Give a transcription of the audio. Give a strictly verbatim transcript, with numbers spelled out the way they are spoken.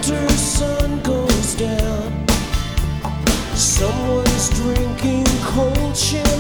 winter sun goes down, someone's drinking cold champagne.